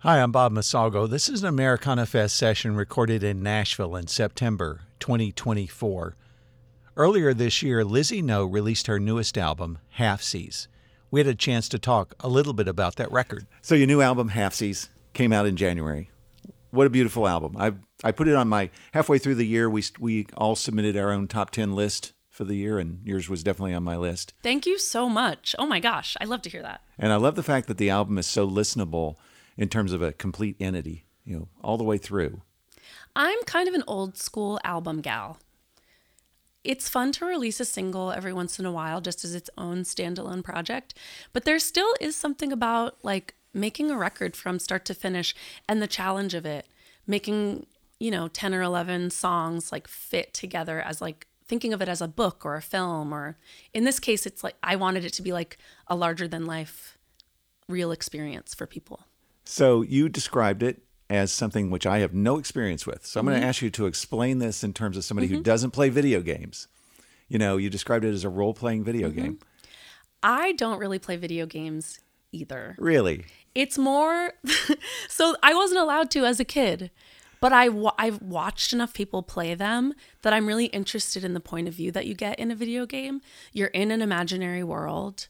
Hi, I'm Bob Masalgo. This is an Americana Fest session recorded in Nashville in September 2024. Earlier this year, Lizzie No released her newest album, Halfsies. We had a chance to talk a little bit about that record. So your new album, Halfsies, came out in January. What a beautiful album. I put it on my, halfway through the year, we all submitted our own top 10 list for the year, and yours was definitely on my list. Thank you so much. Oh my gosh, I love to hear that. And I love the fact that the album is so listenable in terms of a complete entity, all the way through. I'm kind of an old school album gal. It's fun to release a single every once in a while just as its own standalone project, but there still is something about like making a record from start to finish and the challenge of it, making, 10 or 11 songs like fit together as like thinking of it as a book or a film, or in this case, it's like I wanted it to be like a larger than life real experience for people. So you described it as something which I have no experience with. So I'm going to ask you to explain this in terms of somebody who doesn't play video games. You described it as a role-playing video game. I don't really play video games either. Really? It's more, so I wasn't allowed to as a kid, but I've watched enough people play them that I'm really interested in the point of view that you get in a video game. You're in an imaginary world.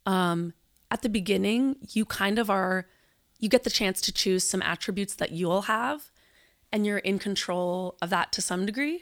At the beginning, you kind of are, you get the chance to choose some attributes that you'll have, and you're in control of that to some degree.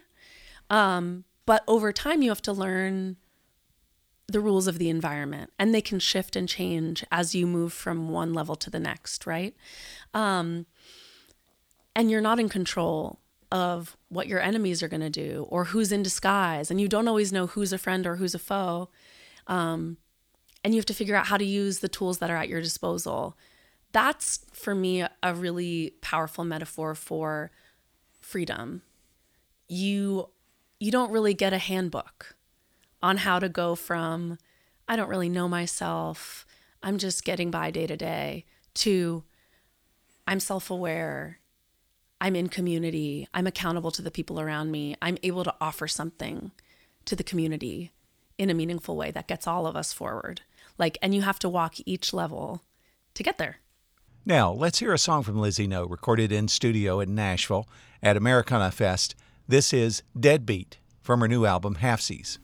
But over time, you have to learn the rules of the environment, and they can shift and change as you move from one level to the next, right? And you're not in control of what your enemies are going to do or who's in disguise, and you don't always know who's a friend or who's a foe. And you have to figure out how to use the tools that are at your disposal. That's, for me, a really powerful metaphor for freedom. You don't really get a handbook on how to go from, I don't really know myself, I'm just getting by day to day, to I'm self-aware, I'm in community, I'm accountable to the people around me, I'm able to offer something to the community in a meaningful way that gets all of us forward. And you have to walk each level to get there. Now, let's hear a song from Lizzie No, recorded in studio in Nashville at Americana Fest. This is Deadbeat from her new album, Halfsies.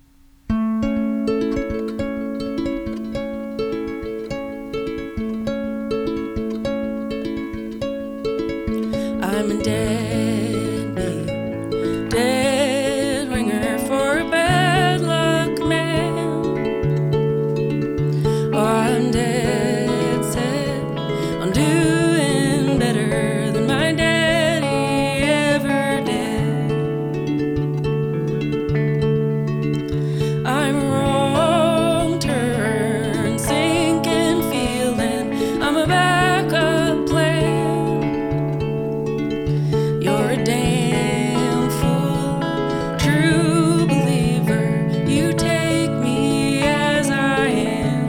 I'm a deadbeat, dead ringer for a bad luck man. Or I'm dead set on doing better than my daddy ever did. I'm a wrong turn, sinking, feeling I'm a backup plan. You're a damn fool, true believer. You take me as I am.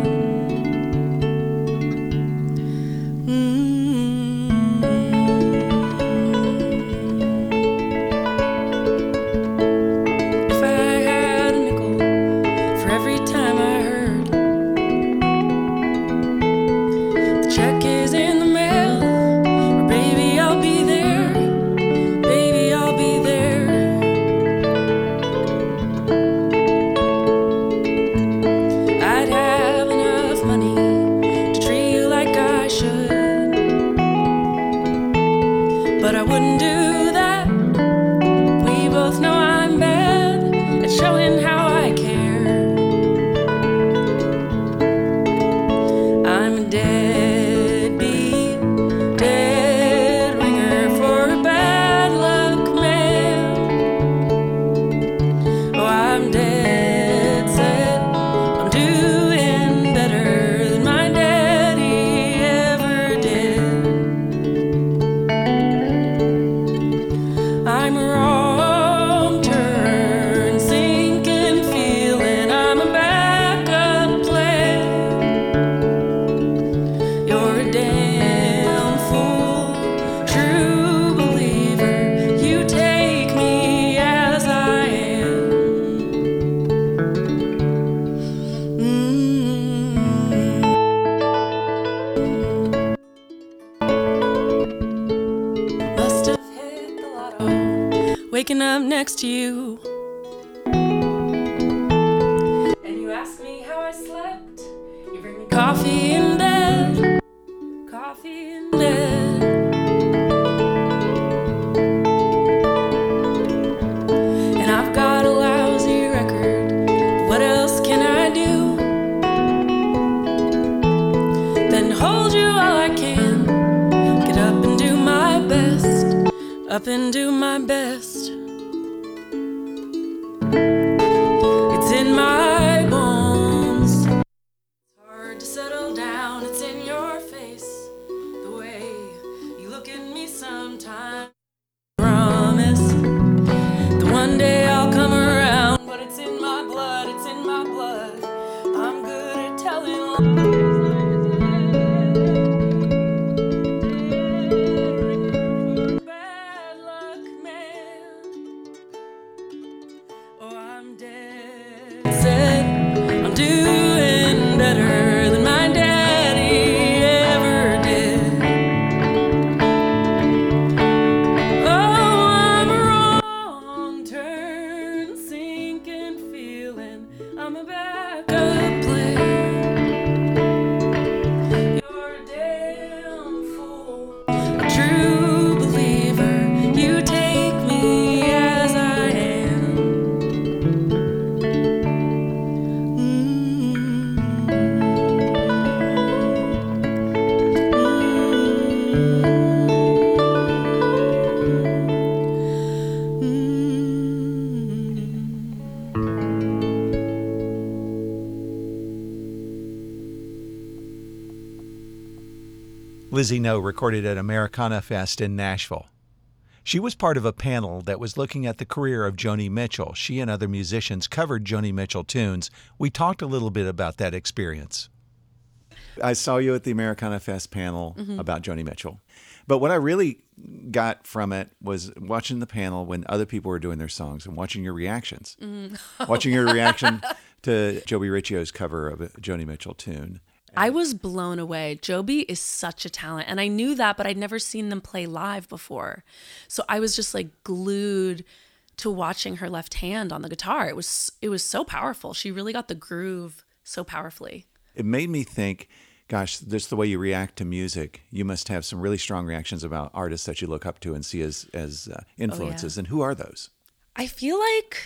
If I had a nickel for every time I heard the check is in the mail, or baby I'll be there. Baby, I'll be there. I'd have enough money to treat you like I should, but I wouldn't do that. We both know I'm bad at showing how I care. I'm a deadbeat, dead ringer for a bad luck man. Oh, I'm dead set on doing better than my daddy ever did. waking up next to you. And you ask me how I slept. You bring me coffee in bed. Coffee in bed. And I've got a lousy record. What else can I do? Then hold you all I can. Get up and do my best. Up and do my best. It's in my bones. It's hard to settle down. It's in your face. The way you look at me sometimes. Promise that one day I'll come around. But it's in my blood. It's in my blood. I'm good at telling lies. Doing better than my daddy ever did. Oh, I'm a wrong turn, sinking feeling. I'm a backup plan. You're a damn fool, a true believer. You take me as I am. Lizzie No recorded at Americana Fest in Nashville. She was part of a panel that was looking at the career of Joni Mitchell. She and other musicians covered Joni Mitchell tunes. We talked a little bit about that experience. I saw you at the Americana Fest panel about Joni Mitchell. But what I really got from it was watching the panel when other people were doing their songs and watching your reactions. Watching your reaction to Joby Riccio's cover of a Joni Mitchell tune. I was blown away. Joby is such a talent. And I knew that, but I'd never seen them play live before. So I was just like glued to watching her left hand on the guitar. It was so powerful. She really got the groove so powerfully. It made me think, gosh, just the way you react to music, you must have some really strong reactions about artists that you look up to and see as influences. Oh, yeah. And who are those? I feel like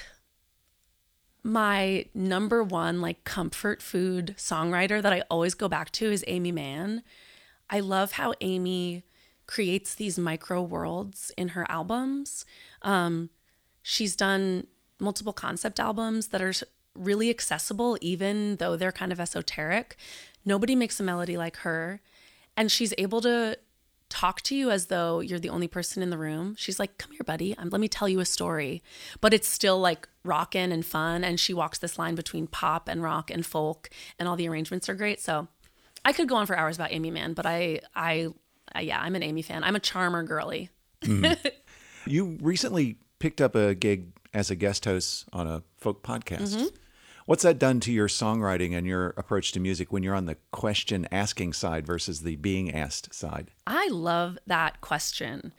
my number one like comfort food songwriter that I always go back to is Amy Mann. I love how Amy creates these micro worlds in her albums. She's done multiple concept albums that are really accessible, even though they're kind of esoteric. Nobody makes a melody like her. And she's able to talk to you as though you're the only person in the room. She's like, come here, buddy. Let me tell you a story. But it's still like rockin' and fun. And she walks this line between pop and rock and folk, and all the arrangements are great. So I could go on for hours about Amy Mann, but I'm an Amy fan. I'm a Charmer girly. You recently picked up a gig as a guest host on a folk podcast. What's that done to your songwriting and your approach to music when you're on the question asking side versus the being asked side? I love that question.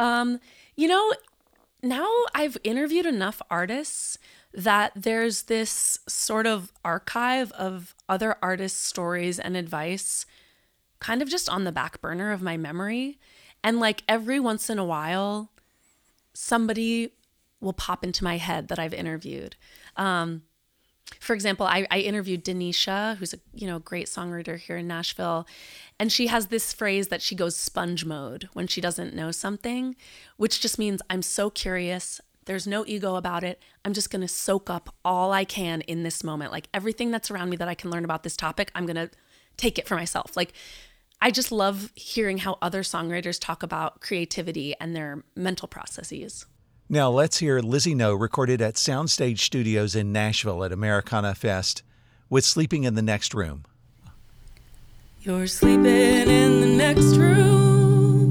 Now I've interviewed enough artists that there's this sort of archive of other artists' stories and advice kind of just on the back burner of my memory. And like every once in a while, somebody will pop into my head that I've interviewed. For example, I interviewed Denisha, who's a great songwriter here in Nashville, and she has this phrase that she goes sponge mode when she doesn't know something, which just means I'm so curious. There's no ego about it. I'm just going to soak up all I can in this moment. Like everything that's around me that I can learn about this topic, I'm going to take it for myself. Like I just love hearing how other songwriters talk about creativity and their mental processes. Now let's hear Lizzie No recorded at Soundstage Studios in Nashville at Americana Fest with Sleeping in the Next Room. You're sleeping in the next room.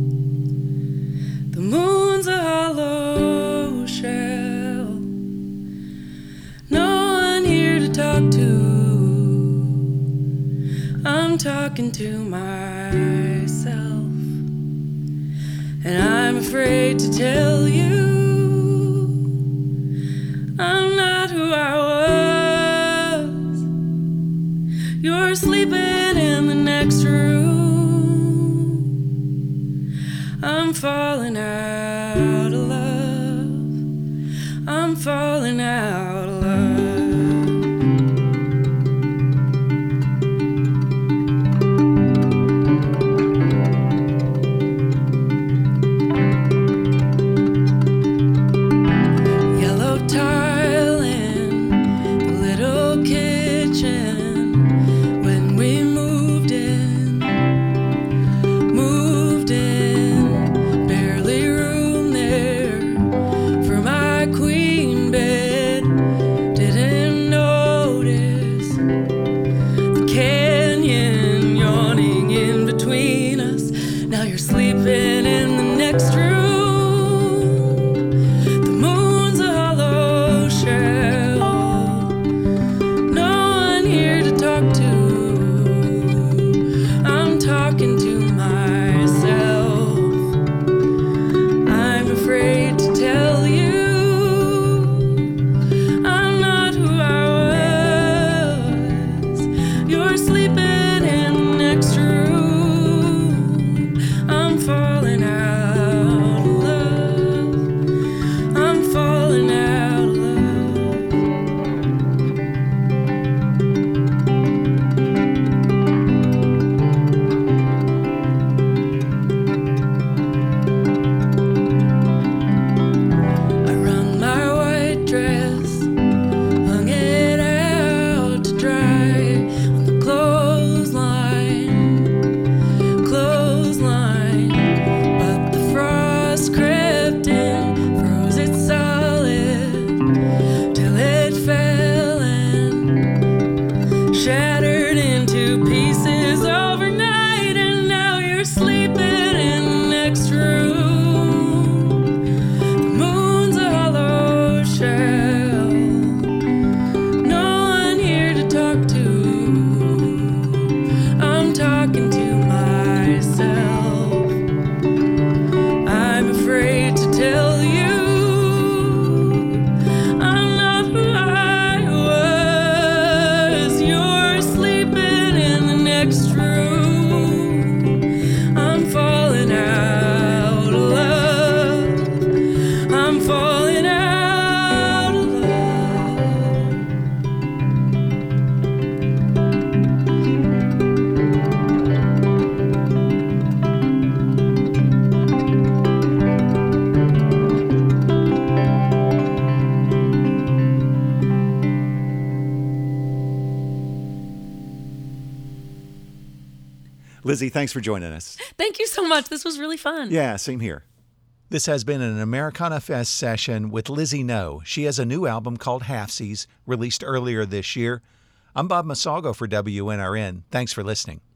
The moon's a hollow shell. No one here to talk to. I'm talking to myself. And I'm afraid to tell you I'm falling out of love. I'm falling out of love. Lizzie, thanks for joining us. Thank you so much. This was really fun. Yeah, same here. This has been an Americana Fest session with Lizzie No. She has a new album called Halfsies, released earlier this year. I'm Bob Masalgo for WNRN. Thanks for listening.